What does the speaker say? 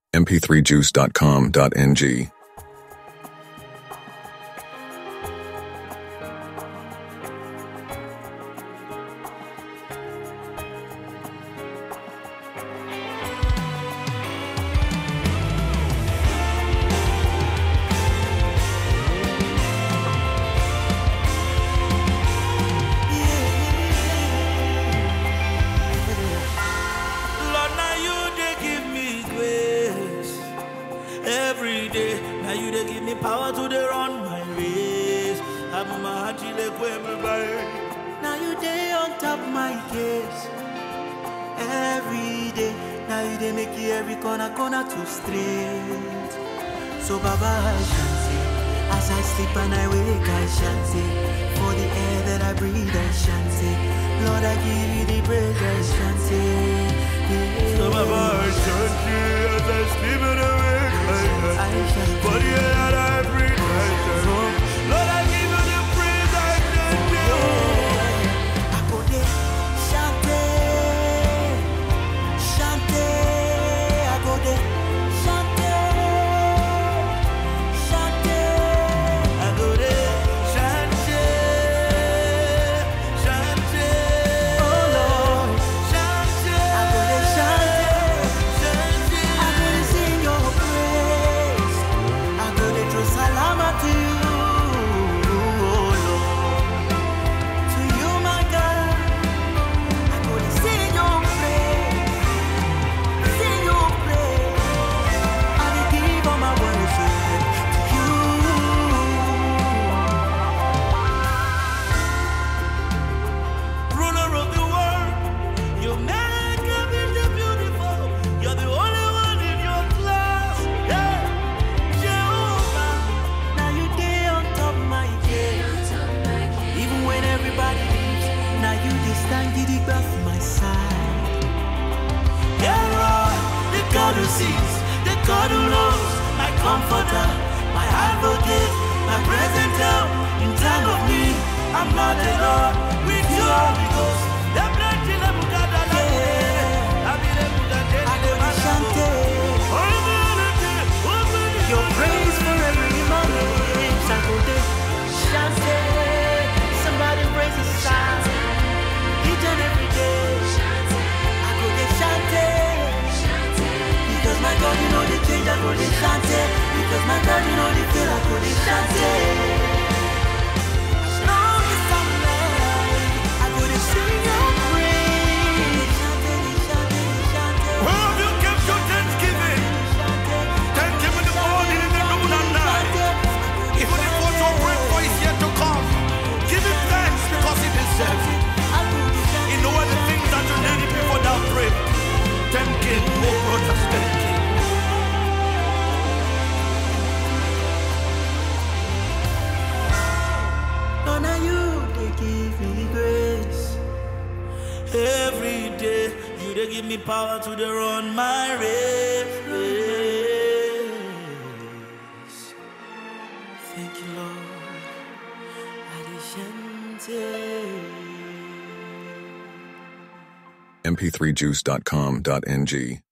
mp3juice.com.ng. Every day, now you they give me power to the run my race. I'm a heart now you day on top my case. Every day, now you they make you every corner too straight. So Baba I shanty, as I sleep and I wake I shanty. For the air that I breathe I shanty. Lord I give you the praise I shanty. Yeah. So Baba I shanty, as I sleep and I wake. For the air that I breathe, Lord, I give you the praise I give you. I go there, chante, chante. I go there, chante, chante. I go there, chante, chante. Oh Lord, chante. I go there, chante, chante. I go there, sing your praise. Salama to you, oh Lord. To you, my God, I go to sing your praise, sing your praise. I will give all my worship to you. Ruler of the world, you make everything beautiful. You're the only one in your class, yeah. Even when everybody leaves, now you just stand giddy back for my side. Yeah, Lord, the God who sees, the God who knows, my comforter, my advocate, my present help in time of need. I'm not alone with you, Holy Ghost. Your praise for every morning. Chante, somebody raise a sound. Each and every day, I go get chante. Because my God, you know the change, I go get chante. Because my God, you know the feel, I go get chante. Long as I'm alive, I go to sing your praise. Where have you kept your Thanksgiving? Thank Him in the morning, in the noon and night. Even if what's your breakfast is yet to come, give Him thanks because He deserves it. He knows the things that you need before that pray. Thank Him, oh brothers, thank Him. Lord, now you they give me grace. Every day, you they give me power to the run my race. Thank you, Lord. mp3juice.com.ng